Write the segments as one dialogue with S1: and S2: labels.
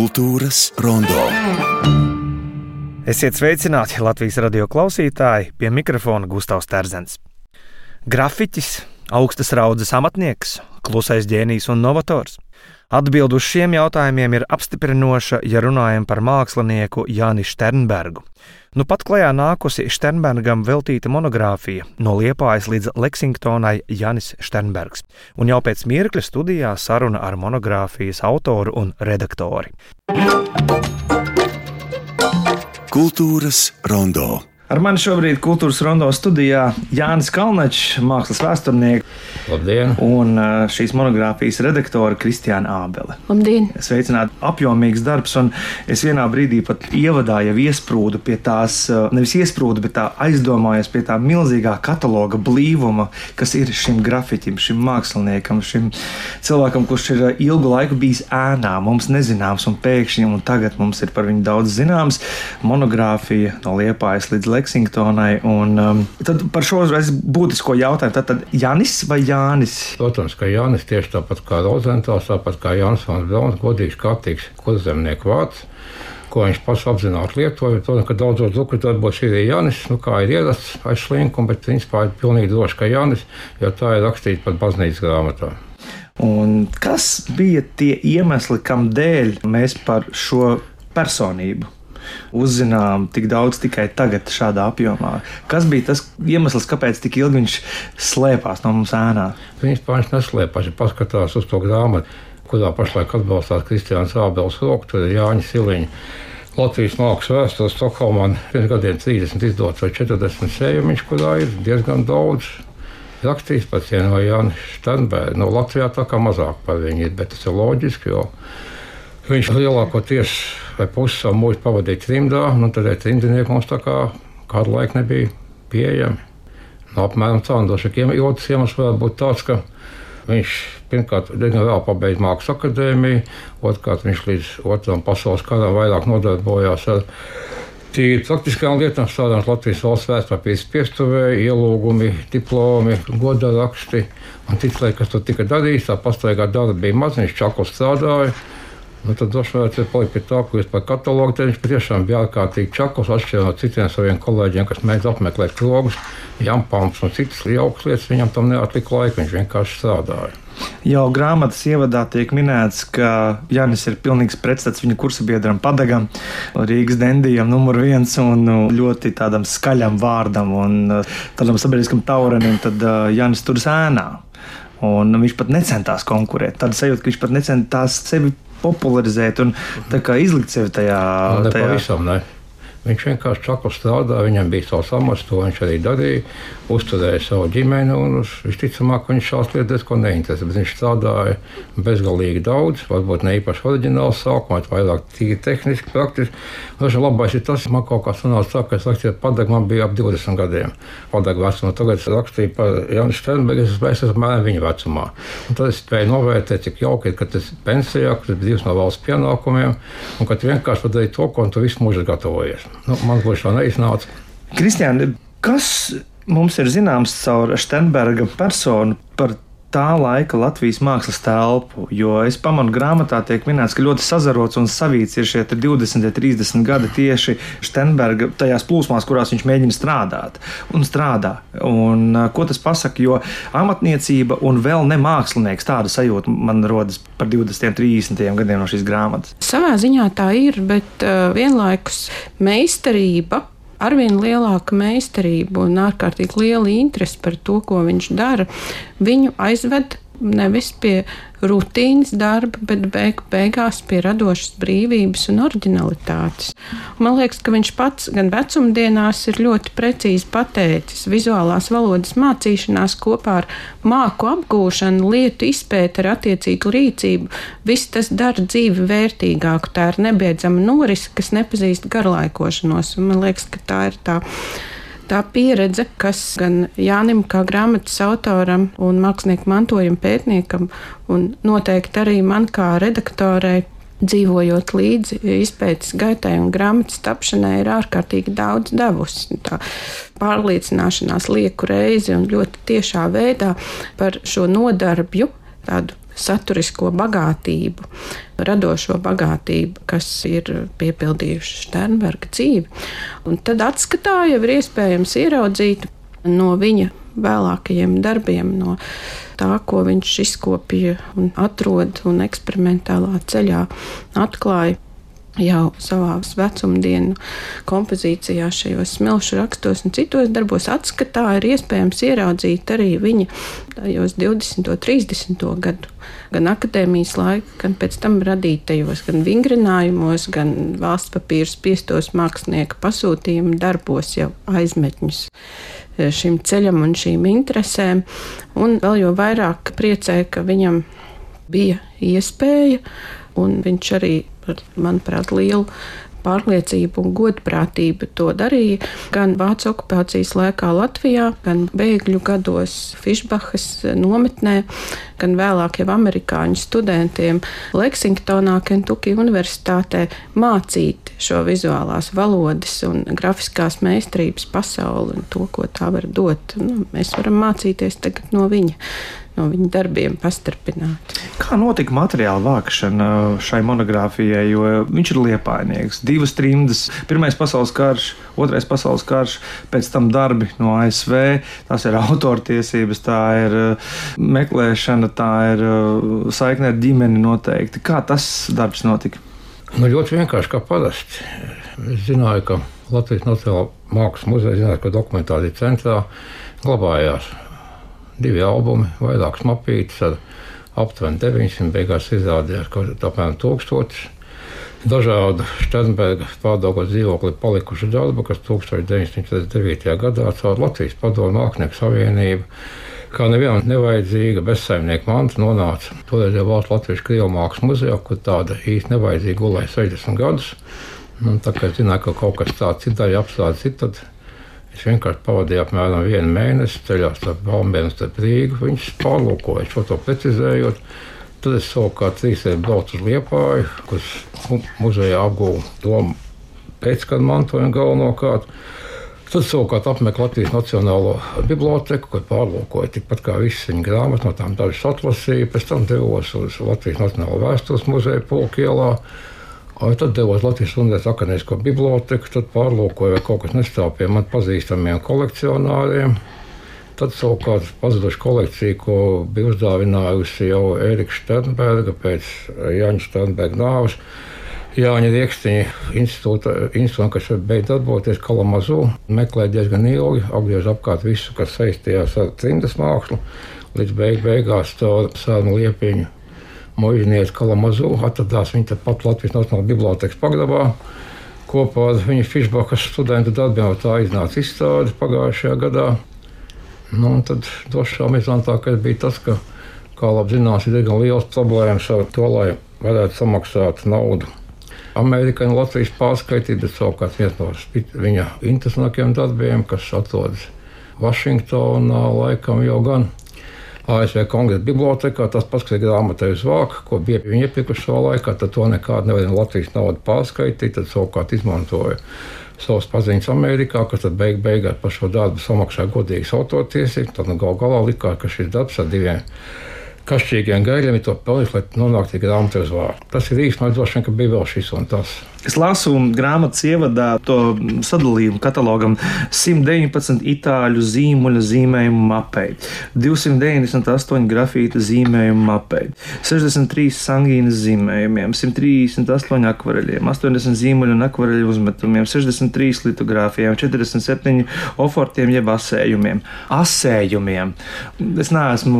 S1: Kultūras rondo.
S2: Esiet sveicināti Latvijas radio klausītāji, pie mikrofona Gustavs Terzens. Grafiķis, augstas raudzes amatnieks, klusais ģēnijs un novators. Atbilde uz šiem jautājumiem ir apstiprinoša, ja runājam par mākslinieku Jāni Šternbergu. Nu pat klajā nākusi Šternbergam veltīta monogrāfija No Liepājas līdz Leksingtonai Jānis Šternbergs, un jau pēc mirkļa studijā saruna ar monogrāfijas autoru un redaktori.
S1: Kultūras rondo.
S2: Ar mani šobrīd Kultūras rondo studijā Jānis Kalnačs, mākslas vēsturnieks.
S3: Labdien!
S2: Un šīs monogrāfijas redaktora Kristiāna Ābele.
S4: Labdien!
S2: Sveicināti, apjomīgs darbs, un es vienā brīdī pat ievadā jau iesprūdu pie tās, nevis iesprūdu, bet tā aizdomājos pie tā milzīgā kataloga blīvuma, kas ir šim grafiķim, šim māksliniekam, šim cilvēkam, kurš ir ilgu laiku bijis ēnā, mums nezināms, un pēkšņi, un tagad mums ir par viņu daudz zināms, monogrāfija No Liepājas līdz Leksingtonai, un tad par šo būtisko jautājumu, tad Jānis vai Jānis?
S3: Protams, ka Jānis tieši tāpat kā Rozentāls, tāpat kā Jānis Vans Brauns, godīgs, kārtīgs kurzemnieku vārds, ko viņš pats apzināti lietoja. Protams, ka daudzos druktarbos ir Jānis, kā ir ierasts aiz slinkuma, bet principā ir pilnīgi droši, ka Jānis, jo tā ir rakstīta pat baznīcas grāmatā.
S2: Un kas bija tie iemesli, kam dēļ mēs par šo personību uzzinām tik daudz tikai tagad šādā apjomā? Kas bija tas iemesls, kāpēc tik ilgi viņš slēpās no mums ēnā?
S3: Principā viņš neslēpās, ja paskatās uz to grāmatu, kurā pašlaik atbalstās Kristiāns Ābeles roku, tur ir Jāņa Siliņa. Latvijas mākslas vēstures Stokholmā pirms gadiem 30 izdots vai 40 sējumiņš, kurā ir diezgan daudz rakstījis par cienu vai Jāni Šternbergu. No Latvijā tā kā mazāk par viņu ir, bet tas ir loģiski, jo viņš lielākoties vai pusi savu mūžu pavadīja trimdā, tad trimdinieki mums tā kā kādu laiku nebija pieejami. Apmēram tā, un došak otrs iemesls varētu būt tāds, ka viņš pirmkārt diezgan vēl pabeidza Mākslas akadēmiju, otrkārt viņš līdz Otram pasaules karam vairāk nodarbojās ar tīri praktiskām lietām, strādājot Latvijas valsts vēstpapīra piestuvē, ielūgumi, diplomi, goda raksti un cits lieta, kas tur tika darīts, tā pastaigā darba bija maz, viņš čakli strādāja. Tad droši vien palikt pie tā, ko es par katalogu, tad viņš patiešām bija ārkārtīgi čakls, atšķirībā no citiem saviem kolēģiem, kas mēdz apmeklēt krogus, jampāms un citas jaukas lietas, viņam tam neatlika laika, viņš vienkārši strādāja.
S2: Jau grāmatas ievadā tiek minēts, ka Jānis ir pilnīgs pretstats viņa kursabiedram Padagam, Rīgas dendijam numur 1 un ļoti tādam skaļam vārdam un tādam sabiedriskam taurenim, tad Jānis turas ēnā. Un viņš pat necentās konkurēt. Tāda sajūta, ka viņš pat necentās sevi popularizēt un tā kā izlikt sevi tajā.
S3: Pavisam, ne. Viņš vienkārši čakli strādāja, viņam bija savs amats, to viņš arī darīja, uzturēja savu ģimeni, un visticamāk, ka viņš šās lietas ko neinteresē, bet viņš strādāja bezgalīgi daudz, varbūt ne īpaši oriģināls sākumā, bet vairāk tīri tehniski, praktiski. Dažs labais ir tas, man kaut kā sanāca tā, ka es rakstīju Padagu, man bija ap 20 gadiem. Padagu vecumā, tagad es rakstīju par Jāni Šternbergu, es esmu apmēram viņa vecumā. Un tad es spēju novērtēt, cik jauki ir, ka tas pensijā, ka tas brīvs no valsts pienākumiem, un ka tu vienkārši padarīji to, ko tu visu mūžu gatavojies. Man gluži tā neiznāca.
S2: Kristiāna, kas mums ir zināms caur Šternberga personu par tā laika Latvijas mākslas telpu? Jo es pamanu grāmatā tiek minēts, ka ļoti sazarots un savīts ir šie 20, 30 gadi tieši Šternberga tajās plūsmās, kurās viņš mēģina strādāt un strādā. Un ko tas pasaka? Jo amatniecība un vēl ne mākslinieks, tāda sajūta man rodas par 20, 30 gadiem no šīs grāmatas.
S4: Savā ziņā tā ir, bet vienlaikus meistarība, arvien lielāka meistarība un ārkārtīgi liela interese par to, ko viņš dara, viņu aizved nevis pie rutīnas darba, bet beigās pie radošas brīvības un oriģinalitātes. Man liekas, ka viņš pats gan vecumdienās ir ļoti precīzi pateicis vizuālās valodas mācīšanās kopā ar māku apgūšanu, lietu izpēti ar attiecīgu rīcību. Viss tas dara dzīvi vērtīgāku. Tā ir nebeidzama norise, kas nepazīst garlaikošanos. Un man liekas, ka tā ir tā pieredze, kas gan Jānim kā grāmatas autoram un mākslinieku mantojuma pētniekam un noteikti arī man kā redaktorei, dzīvojot līdzi izpētes gaitai un grāmatas tapšanai, ir ārkārtīgi daudz devusi. Tā pārliecināšanās lieku reizi un ļoti tiešā veidā par šo nodarbju, tādu saturisko bagātību, radošo bagātību, kas ir piepildījuši Šternberga dzīvi. Un tad atskatā jau ir iespējams ieraudzīt no viņa vēlākajiem darbiem, no tā, ko viņš izkopīja un atrod un eksperimentālā ceļā atklāja jau savā vecumdienu kompozīcijā, šajos smilšu rakstos un citos darbos. Atskatā ir iespējams ieraudzīt arī viņa tajos 20. un 30. gadu, gan akadēmijas laika, gan pēc tam radītajos, gan vingrinājumos, gan valsts papīra spiestos mākslinieka pasūtījumu darbos jau aizmetņus šim ceļam un šīm interesēm. Un vēl jo vairāk priecē, ka viņam bija iespēja, un viņš arī, manuprāt, lielu pārliecību un godprātību to darīja gan Vācu okupācijas laikā Latvijā, gan bēgļu gados Fišbahas nometnē, gan vēlāk jau amerikāņu studentiem Leksingtonā, Kentucky universitātē mācīt šo vizuālās valodas un grafiskās meistarības pasauli un to, ko tā var dot. Mēs varam mācīties tagad no viņa darbiem pastarpināt.
S2: Kā notika materiāla vākšana šai monogrāfijai, jo viņš ir liepainieks? 2 trimdas, Pirmais pasaules karš, Otrais pasaules karš, pēc tam darbi no ASV, tās ir autortiesības, tā ir meklēšana, tā ir saikne ar ģimeni noteikti. Kā tas darbs notika?
S3: Ļoti vienkārši kā parasti. Es zināju, ka Latvijas Nacionālā mākslas muzeja zinātniskā dokumentācija centrā glabājās 2 albumi, vairākas mapītes ar aptuveni 900, beigās izrādījās, ka apmēram 1000 dažādu Šternberga pārdaugos dzīvokli palikuši darbu, kas 1949. gadā caur Latvijas Padomju Mākslinieku savienību, kā nevienam nevajadzīga bezsaimnieka manta, nonāca toreizējā Valsts Latviešu Krievu mākslas muzejā, kur tāda īsti nevajadzīga gulēja 60 gadus. Tā kā es zināju, ka kaut kas tāds ir daļa apstrādes, tad es vienkārši pavadīju apmēram 1 mēnesi ceļā starp Valmieru un starp Rīgu. Viņš pārlūkoja šo to precizējot. Tad es savukārt 3 braucu uz Liepāju, kur muzejā apgūvu domu pēckara mantojumu galvenokārt. Tad savukārt apmeklēju Latvijas Nacionālo biblioteku, kur pārlūkoju tikpat kā visas viņa grāmatas, no tām dažas atlasīju. Pēc tam devos uz Latvijas Nacionālo vēstures muzeju Pulka ielā. Tad devos Latvijas Universitātes akadēmisko biblioteku, tad pārlūkoju, vai kaut kas nestāv pie man pazīstamiem kolekcionāriem. Tad savukārt pazuduši kolekciju, ko bija uzdāvinājusi jau Ērika Šternberga pēc Jāņa Šternberga nāves. Jāņa Riekstiņa institūta, kas beidz darboties Kalamazū, meklēja diezgan ilgi, apgriež apkārt visu, kas saistījās ar trimdas mākslu, līdz beigās caur Sārmu Liepiņu muiznieci Kalamazū atradās viņa tepat Latvijas Nacionālā bibliotekas pagrabā. Kopā ar viņa Fišbahas studentu darbiem tā iznāca izstāde pagājušajā gadā. Tad došām izlantākais bija tas, ka, kā labi zinās, ir diezgan liels problēmas ar to, lai varētu samaksāt naudu Amerikai un Latvijas pārskaitīt, bet savukārt viens no viņa interesantākajiem darbiem, kas atrodas Vašingtonā, laikam jau gan ASV Kongresa bibliotekā, tas pats, kas ir grāmatai uz vāka, ko bija viņi iepirkuši savā laikā, tad to nekādu nevarēja Latvijas naudu pārskaitīt, tad savukārt izmantoja savas paziņas Amerikā, kas tad beigās par šo darbu samaksāja godīgas autortiesības. Tad galā likās, ka šis darbs ar 2 kašķīgiem gaļiem ir to pelnījis, lai nonāktu grāmatai uz vāka. Tas ir īstenībā droši vien, ka bija vēl šis un tas.
S2: Es lasu grāmatas ievadā to sadalījumu katalogam 119 itāļu zīmuļa zīmējumu mapei, 298 grafīta zīmējumu mapei, 63 sangīnas zīmējumiem, 138 akvareļiem, 80 zīmuļu un akvareļu uzmetumiem, 63 litogrāfijām, 47 ofortiem jeb asējumiem. Asējumiem. Es neesmu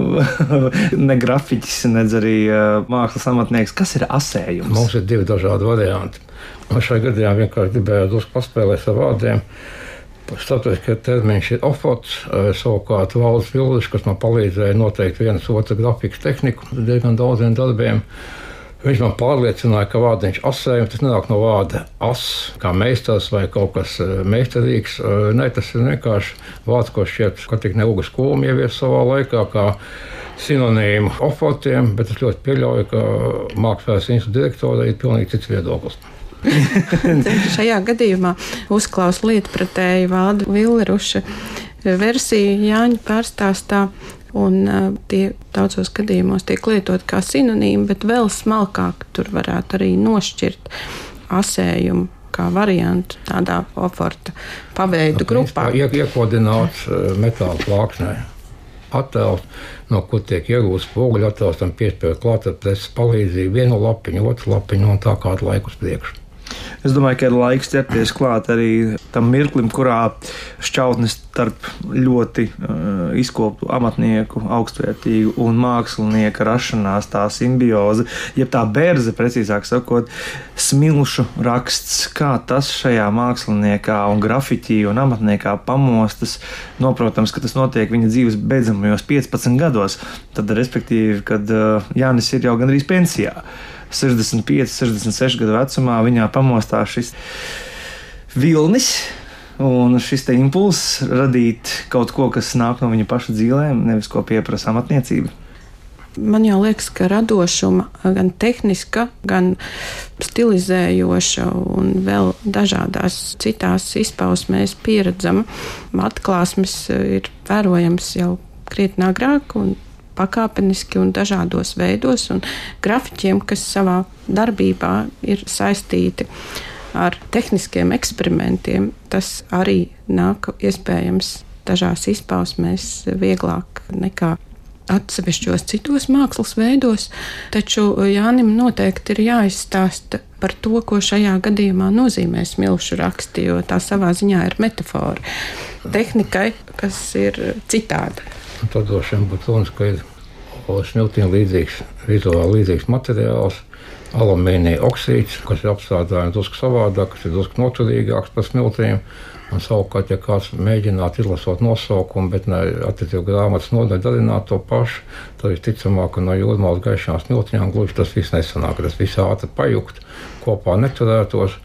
S2: ne grafiķis, nedz arī mākslas amatnieks. Kas ir asējums?
S3: Mums ir 2 dažādi varianti. Šajā gadījumā vienkārši gribēju drusku paspēlēt ar vārdiem. Starptautiskais termins ir ofots, savukārt Valdes Vildišs, kas man palīdzēja noteikt vienas otru grafikas tehniku diezgan daudziem darbiem. Viņš man pārliecināja, ka vārdiņš asējums, tas nenāk no vārda as, kā meistars vai kaut kas meistarīgs. Nē, tas ir vienkārši vārds, ko šķiet, ka tik neugas skolu ievies savā laikā, kā sinonīmu ofotiem, bet es ļoti pieļauju, ka Mākslas institūta direktorei ir pilnīgi cits viedoklis.
S4: Šajā gadījumā uzklausa lietpratēju Valda Villeruša versiju Jāņa pārstāstā, Un tie daudzos gadījumos tiek lietot kā sinonīmi, bet vēl smalkāk tur varētu arī nošķirt asējumu kā variantu tādā oforta paveidu grupā.
S3: Iekodināts metāla plāksnē. Attēls, no kur tiek iegūts spoguļu attēls, tam piespiežot klāt ar preses palīdzību vienu lapiņu, otru lapiņu un tā kādu laiku uz priekšu.
S2: Es domāju, ka ir laiks ķerties klāt arī tam mirklim, kurā šķautnes starp ļoti izkoptu amatnieku, augstvērtīgu un mākslinieka rašanās, tā simbioze, jeb tā berze, precīzāk sakot, smilšu raksts, kā tas šajā māksliniekā un grafiķī un amatniekā pamostas. Noprotams, ka tas notiek viņa dzīves beidzamajos 15 gados, tad, respektīvi, kad Jānis ir jau gandrīz pensijā. 65, 66 gadu vecumā viņā pamostās šis vilnis un šis te impulss radīt kaut ko, kas nāk no viņa paša dzīvēm, nevis ko pieprasa amatniecība.
S4: Man jau liekas, ka radošuma gan tehniska, gan stilizējoša un vēl dažādās citās izpausmēs pieredzama atklāsmes ir vērojams jau krietni agrāk un pakāpeniski un dažādos veidos, un grafiķiem, kas savā darbībā ir saistīti ar tehniskiem eksperimentiem, tas arī nāk iespējams dažās izpausmēs vieglāk nekā atsevišķos citos mākslas veidos, taču Jānim noteikti ir jāizstāsta par to, ko šajā gadījumā nozīmē smilšu raksti, jo tā savā ziņā ir metafora tehnikai, kas ir citāda.
S3: Tad droši vien būtu runas, ka ir smiltīm vizuāli līdzīgs materiāls, alumīnija oksīds, kas ir apstrādājums drusku savādāk, kas ir drusku noturīgāks par smiltīm. Un savukārt, ja kāds mēģinātu izlasot nosaukumu, bet ne attiecīgi grāmatas nodaļu darināt to pašu, tad visticamāk, ka no jūrmālas gaišām smiltiņām gluži tas viss nesanāk, tas viss ātri pajukt, kopā neturētos.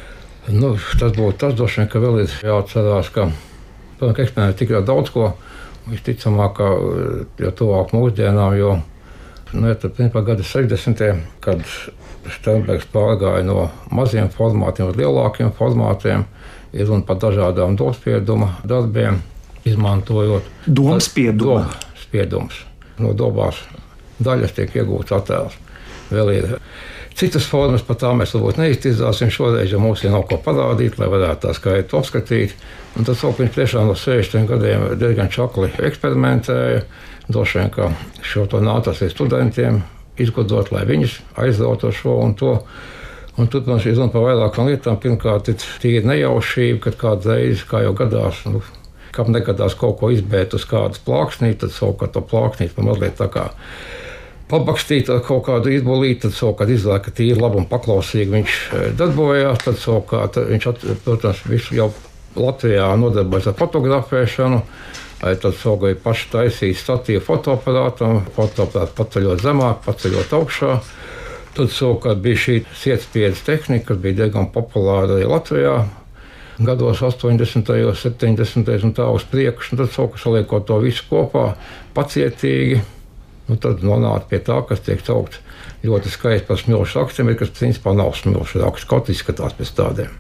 S3: Tas būtu tas, droši vien, ka vēl ir jāatcerās, ka, protams, eksperimenti tik daudz ko, visticamāk, ka jau tuvāk mūsdienām, jo principā gada 60. kad Sternbergs pārgāja no maziem formātiem uz lielākiem formātiem, ir runa par dažādām domspieduma darbiem, izmantojot domspiedums. No dobās daļas tiek iegūts attēls. Vēl ir citas formas, par tām mēs varbūt neiztirzāsim šoreiz, jo mums ir nav ko parādīt, lai varētu tā skaidri apskatīt. Un tad viņš tiešām no 60 gadiem diezgan čakli eksperimentēja. Droši vien, ka šo to nācās ar studentiem izgudrot, lai viņus aizrautu šo un to. Un tur, protams, ir runa par vairākām lietām. Pirmkārt, ir tīri nejaušība, kad kādreiz, kā jau gadās, kam negadās kaut ko izbēt uz kādas plāksnīt, tad savukārt to plāksnīt pa mazliet tā kā pabakstīt ar kaut kādu izbolīti, tad savukārt izlēja, ka tīri labi un paklausīgi viņš darbojās, tad savukārt viņš, protams, visu jau Latvijā nodarbojas ar fotografēšanu, tad savukārt paši taisīja statīvu fotoaparātam, fotoaparātu paceļot zemāk, paceļot augšā. Tad savukārt bija šī sietspiedes tehnika, kas bija diezgan populāra arī Latvijā gados 80., 70. un tā uz priekšu. Tad savukārt saliekot to visu kopā pacietīgi, tad nonāca pie tā, kas tiek saukts ļoti skaisti par smilšu rakstiem, kas principā nav smilšu raksts, kaut izskatās pēc tādiem.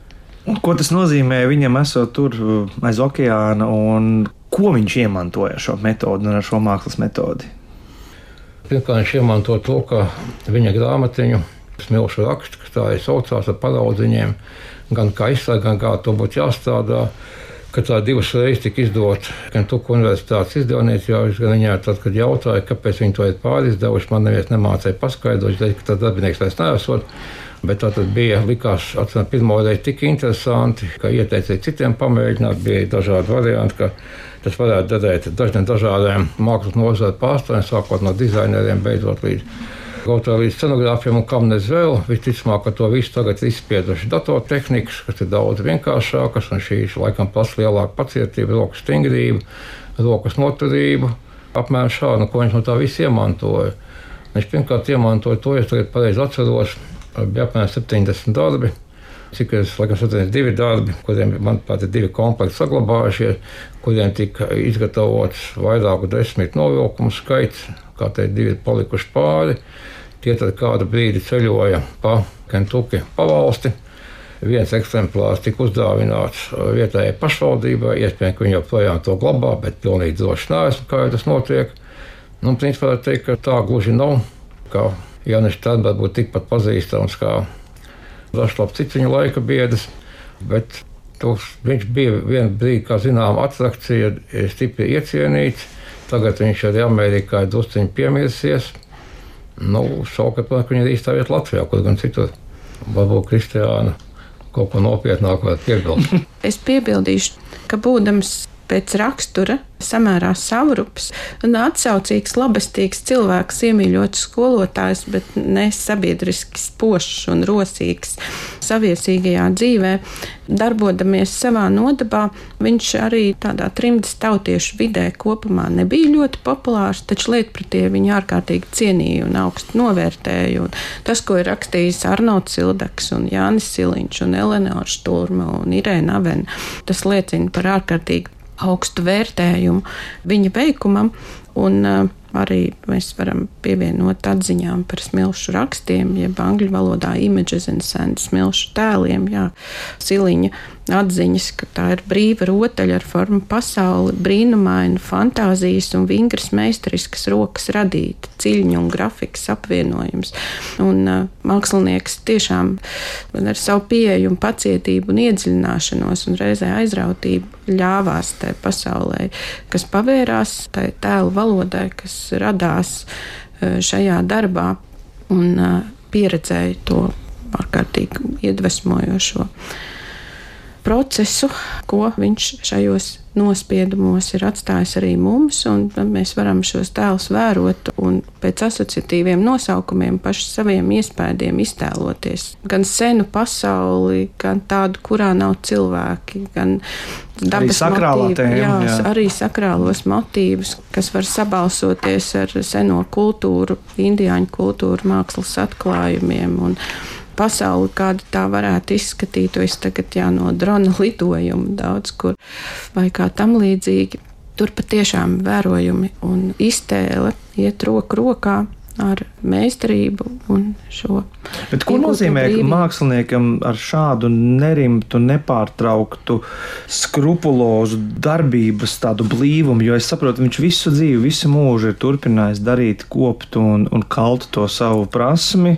S2: Un ko tas nozīmē viņam esot tur aiz okeāna un ko viņš iemantoja šo metodi un ar šo mākslas metodi?
S3: Pirmkārt, viņš iemanto to, ka viņa grāmatiņu smilšu rakstu, kas tā ir saucās ar paraudziņiem, gan kā izstrādā, gan kā to būtu jāstrādā, ka tā 2 reizes tika izdot Kentucky universitātes izdevniecībā, gan viņai tad, kad jautāja, kāpēc viņi to ir pārizdevuši, man neviens nemācēja paskaidrot, ka tas darbinieks vairs neesot. Bet tā tad bija, likās, atcīm pirmo reizi tik interesanti, ka ieteica citiem pamēģināt, bija dažādi varianti, ka tas varētu derēt dažādiem mākslas nozaru pārstāvjiem, sākot no dizaineriem, beidzot līdz scenogrāfiem un kam nez vēl. Visticamāk, ka to visu tagad ir izspieduši datortehnikas, kas ir daudz vienkāršākas, un šīs laikam prasa lielāku pacietību, rokas stingrību, rokas noturību, apmēram šādu, ko viņš no tā visu iemantoja. Viņš pirmkārt iemantoja to, ja tagad pareizi atceros, bija apmēram 70 darbi, cik es laikam 72 darbi, kuriem, manuprāt, ir 2 komplekti saglabājušies, kuriem tika izgatavots vairāku 10 novilkumu skaits, kā te 2 palikuši pāri. Tie tad kādu brīdi ceļoja pa Kentucky pavalsti, Viens eksemplārs tika uzdāvināts vietējai pašvaldībai, iespējams, ka viņi joprojām to glabā, bet pilnīgi droši neesmu, kā jau tas notiek. Principā var teikt, ka tā gluži nav, ka Jānis Sternbergs būtu tikpat pazīstams kā dažs cits viņa laika biedrs, bet viņš bija vienu brīdi, kā zinām, atrakcija, stipri iecienīts. Tagad viņš arī Amerikā ir drusciņi piemirsies. Savukārt, ka viņa ir īstā vieta Latvijā, kur gan citur. Varbūt Kristiāna kaut ko nopietnāku var piebilst.
S4: Es piebildīšu, ka būdams pēc rakstura samērā savrups un atsaucīgs, labestīgs cilvēks, iemīļots skolotājs, bet ne sabiedriski spožs un rosīgs saviesīgajā dzīvē, darbodamies savā nodabā, viņš arī tādā trimdas tautiešu vidē kopumā nebija ļoti populārs, taču lietpratie viņu ārkārtīgi cienīja un augstu novērtēja. Un tas, ko ir rakstījis Arnolds Sildaks un Jānis Siliņš un Eleonora Šturma un Irēna Avena, tas liecina par ārkārtīgi augstu vērtējumu viņa veikumam, un arī mēs varam pievienot atziņām par smilšu rakstiem, jeb angļu valodā images and sand, smilšu tēliem, Siliņa atziņas, ka tā ir brīva rotaļa ar formu pasauli, brīnumaina fantāzijas un vingras meistariskas rokas radīta, ciļņu un grafikas apvienojums. Un mākslinieks tiešām ar savu pieeju un pacietību un iedziļināšanos un reizē aizrautību ļāvās tai pasaulē, kas pavērās tai tēlu valodai, kas radās šajā darbā, un pieredzēja to ārkārtīgi iedvesmojošo procesu, ko viņš šajos nospiedumos ir atstājis arī mums, un mēs varam šos tēlus vērot un pēc asociatīviem nosaukumiem paši saviem iespējiem iztēloties. Gan senu pasauli, gan tādu, kurā nav cilvēki, gan dabas motīvi, arī sakrālos motīvus, kas var sabalsoties ar seno kultūru, indiāņu kultūru, mākslas atklājumiem un pasauli, kāda tā varētu izskatīties tagad no drona lidojuma daudz kur vai kā tam līdzīgi. Tur patiešām vērojumi un iztēle iet roku rokā ar meistarību un šo.
S2: Bet ko nozīmē māksliniekam ar šādu nerimtu, nepārtrauktu, skrupulozu darbības tādu blīvumu, jo es saprotu, viņš visu dzīvi, visu mūžu ir turpinājis darīt, kopt un kalt to savu prasmi,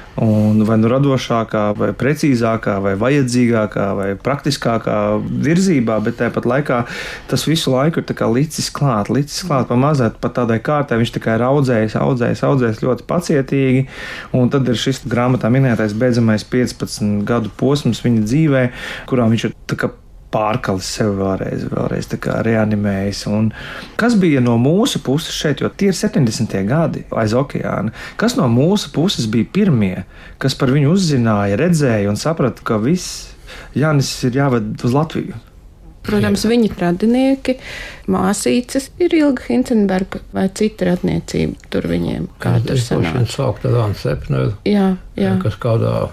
S2: un vai nu radošākā, vai precīzākā, vai vajadzīgākā, vai praktiskākā virzībā, bet tāpat laikā tas visu laiku ir tā kā licis klāt pamazēt, pat tādai kārtai viņš tikai ir audzējis ļoti pacietīgi, un tad ir šis grāmatā minētais beidzamais 15 gadu posms viņa dzīvē, kurā viņš ir tā kā pārkalis sevi vēlreiz tā kā reanimējis. Un kas bija no mūsu puses šeit, jo tie ir 70. gadi aiz okeāna, kas no mūsu puses bija pirmie, kas par viņu uzzināja, redzēja un saprata, ka viss Jānis ir jāved uz Latviju?
S4: Protams, viņa radinieki, māsīcas ir Ilga Hincenberga vai cita radniecība tur viņiem, kā tur sanāca.
S3: Viņš sākt ar Ānu Sepneru, kas kādā,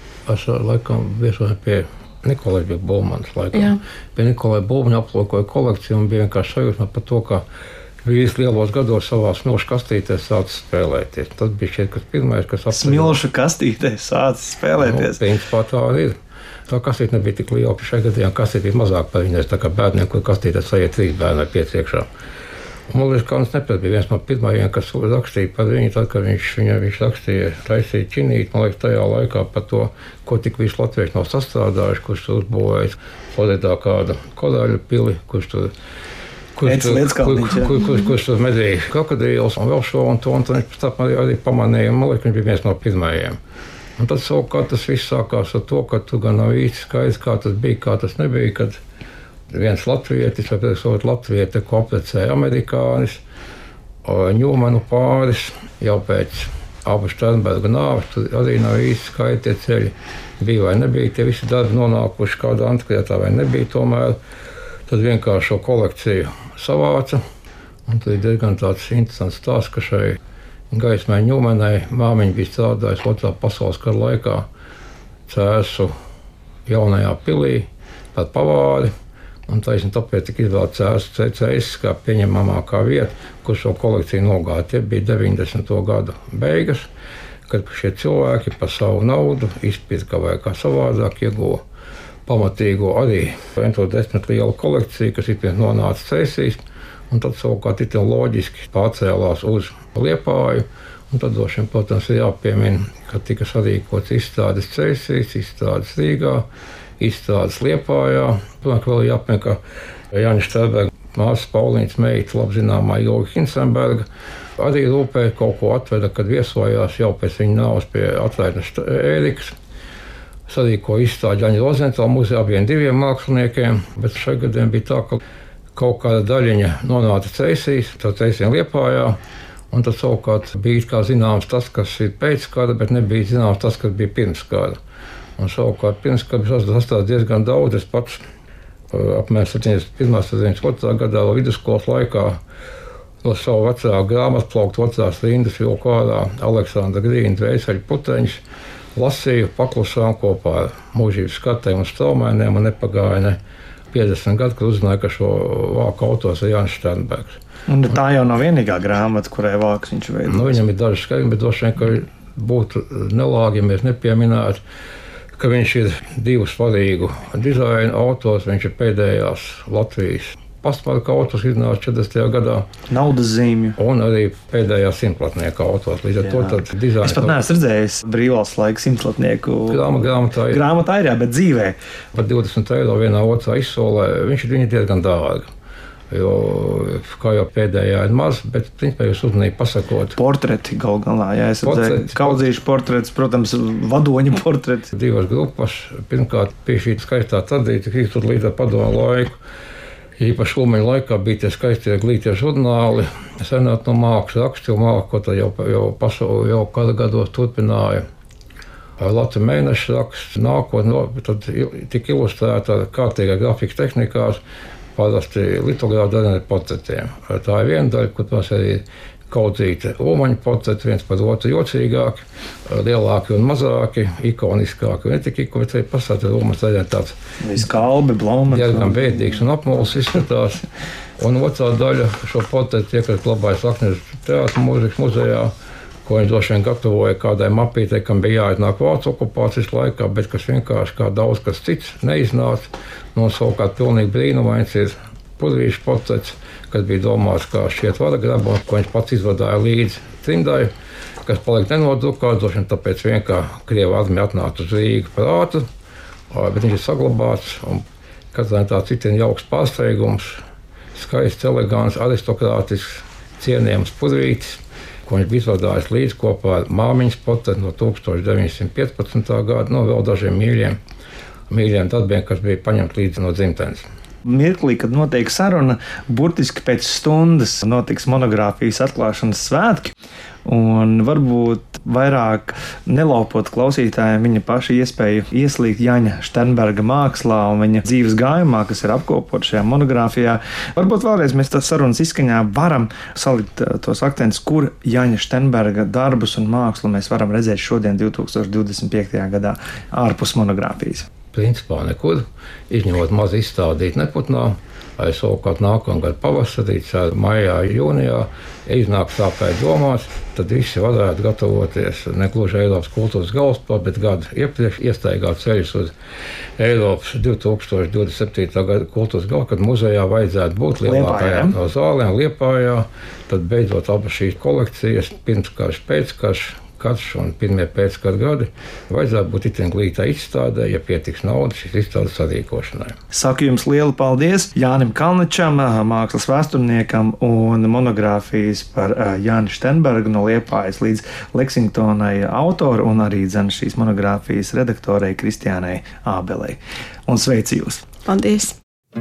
S3: laikam, viesoja pie Nikolai Bulmanas laikam. Jā. Pie Nikolai Bulmana aplūkoja kolekciju un bija vienkārši sajūsma par to, ka vīrs lielos gados savā smilšu kastītēs sācis spēlēties. Tas bija šeit, kas pirmais, kas apsver.
S2: Smilšu kastītēs sācis spēlēties?
S3: Principā tā ir. Tā kastīte nebija tik liela, ka šajā gadījumā kastīte bija mazāk par viņai, tā kā bērniem, kur kastītēs sajiet 3 bērni vai 5 iekšā. Man liekas, ka Ants Nepers bija viens no pirmajiem, kas rakstīja par viņu, tad, kad viņš rakstīja, taisīja činīt, man liekas, tajā laikā par to, ko tik visi latvieši nav sastrādājuši, kurš tur uzbūvējis Floridā kādu korāļu pili, kurš tur medīja krokodīlus un vēl šo un to, un tad viņš tāpēc arī pamanīja, man liekas, viņš bija viens no pirmajiem. Un tad savukārt tas viss sākās ar to, ka tu gan nav īsti skaidrs, kā tas bija, kā tas nebija, kad viens latvietis, vai pēc otru latvieti, ko aprecēja amerikānis, Ņūmanu pāris, jau pēc abu Sternberga nāves, tur arī nav īsti skaidri tie ceļi, bija vai nebija, tie visi darbi nonākuši kādā antikvietā vai nebija tomēr, tad vienkārši šo kolekciju savāca, un tad ir diezgan tāds interesants stāsts, ka šai Gaismai Ņūmanai māmiņa bija strādājusi Otrā pasaules kara laikā Cēsu jaunajā pilī par pavāri, un tāpēc tika izvēlēts Cēsis kā pieņemamākā vieta, kur šo kolekciju nogāja. Tie bija 90. gadu beigas, kad šie cilvēki par savu naudu izpirka vai kā savādāk ieguva pamatīgo arī to 10 lielu kolekciju, kas ir nonāca Cēsīs, un tad savukārt it loģiski pārcēlās uz Liepāju. Un tad, protams, ir jāpiemina, ka tika sarīkots izstādes Cēsīs, izstādes Rīgā, izstādes Liepājā. Protams, vēl ir jāpiemina, ka Jāņa Šternberga māsas Paulīnas meita, labi zināmā Ilga Hinsenberga, arī rūpēja kaut ko atveda, kad viesojās jau pēc viņa nāves pie Atraitnes Ērikas. Sarīkoja izstādi Jāņa Rozentāla muzejā abiem diviem māksliniekiem, bet šai gadiem bija tā, ka kaut kāda daļiņa nonāca Cēsīs, tad Cēsīm Liepājā. Un tad savukārt bija kā zināms tas, kas ir pēc kara, bet nebija zināms tas, kas bija pirms kara. Un savukārt pirms kara bija sastādīts diezgan daudz. Es pats apmēram 71. 72. gadā vidusskolas laikā no savu vecāku grāmatplauktu vecās rindas vilku ārā Aleksandra Grīna dvēseļu puteņus, lasīju paklusām kopā ar mūžības skatēm un straumēniem, un nepagāja ne 50 gadu, kad uzzināju, ka šo vāku autors ir Jānis Šternbergs.
S2: Un tā jau nav vienīgā grāmata, kurai vāks viņš veidojas.
S3: Viņam ir daži skaidri, bet droši vien, ka būtu nelāgi, ja mēs nepieminētu, ka viņš ir divu svarīgu dizaina autors. Viņš ir pēdējās Latvijas pastmarka autors, iznāca 40. gadā.
S2: Naudas zīmju.
S3: Un arī pēdējā simtlatnieka autors. Līdz ar to tad dizaina.
S2: Es pat neesmu redzējis brīvvalsts laika simtlatnieku.
S3: Grāmatā ir.
S2: Grāmatā ir, jā, bet dzīvē.
S3: Par 20 eiro vienā otrā izsolē viņš ir diezgan dārgi. Jo, kā jau pēdējā ir maz, bet principā jūs uzmanīgi pasakot.
S2: Portreti gal galā, jā, es redzēju kaudzīšu portrets, protams, vadoņu portrets.
S3: Divas grupas. Pirmkārt, pie šī skaistā tradīcija, kas tur līdz ar padomu laiku. Īpaši Ulmaņa laikā bija tie skaistie glītie žurnāli, senāt no mākslas rakstu māku, ko tad jau kāda gados turpināja. Latvijas mēneša raksts, nākotnē, tad tika ilustrēta kārtīgā grafikas tehnikās, parasti litogrāfi ar portretiem. Tā ir viena daļa, kur tās arī kaudzīti Ulmaņa portreti, viens par otru jocīgāki, lielāki un mazāki, ikoniskāki. Ne tik ikoniski, bet arī pasāti Ulmaņas daļai tāds
S2: viskalbi, blaumas.
S3: Diezgan bēdīgs un apmuls izskatās. Un otrā daļa šo portretu iekrīt glabājas Laknes teātra mūzikas muzejā, ko viņš droši vien gatavoja kādai mapītei, kam bija jāiznāk Vācu okupācijas laikā, bet kas vienkārši kā daudz kas cits neiznāca. No savukārt pilnīgi brīnumains ir Purvīša portrets, kas bija domāts kā šķiet vara grabons, ko viņš pats izvadāja līdzi trimdai, kas palika nenodrukāts, droši vien tāpēc vienkārši Krieva armija atnāca uz Rīgu par ātru, bet viņš ir saglabāts, un katrā tā citien jauks pārsteigums, skaists, elegants, aristokrātisks, cienījams Purvītis, ko viņš bija izvadājis līdz kopā ar māmiņas portretu no 1915. gada, no vēl dažiem mīļiem darbiem, kas bija paņemti līdzi no dzimtenes.
S2: Mirklī, kad notiek saruna, burtiski pēc stundas notiks monogrāfijas atklāšanas svētki, un varbūt vairāk nelaupot klausītājiem viņa paša iespēju ieslīgt Jāņa Šternberga mākslā un viņa dzīves gājumā, kas ir apkopot šajā monogrāfijā. Varbūt vēlreiz mēs tās sarunas izskaņā varam salikt tos akcentus, kur Jāņa Šternberga darbus un mākslu mēs varam redzēt šodien 2025. gadā ārpus monogrāfijas.
S3: Principā nekur, izņemot maz izstādīt Neputnā, arī savukārt nākamgad pavasarī, maijā, jūnijā, ja iznāk tā kā ir domāts, tad visi varētu gatavoties ne gluži Eiropas kultūras galvaspilsētu, bet gadu iepriekš iestaigāt ceļus uz Eiropas 2027. gada kultūras galvu, kad muzejā vajadzētu būt lielākajā no zālēm Liepājā, tad beidzot abas šīs kolekcijas, pirmskarš, pēckarš, karš un pirmie pēckara gadi, vajadzētu būt itin glītā izstādē, ja pietiks naudas šīs izstādes sarīkošanai.
S2: Saku jums lielu paldies Jānim Kalničam, mākslas vēsturniekam, un monogrāfijas par Jāni Šternbergu no Liepājas līdz Leksingtonai autoru un arī šīs monogrāfijas redaktorei Kristiānai Ābelei. Un sveici jūs!
S4: Paldies!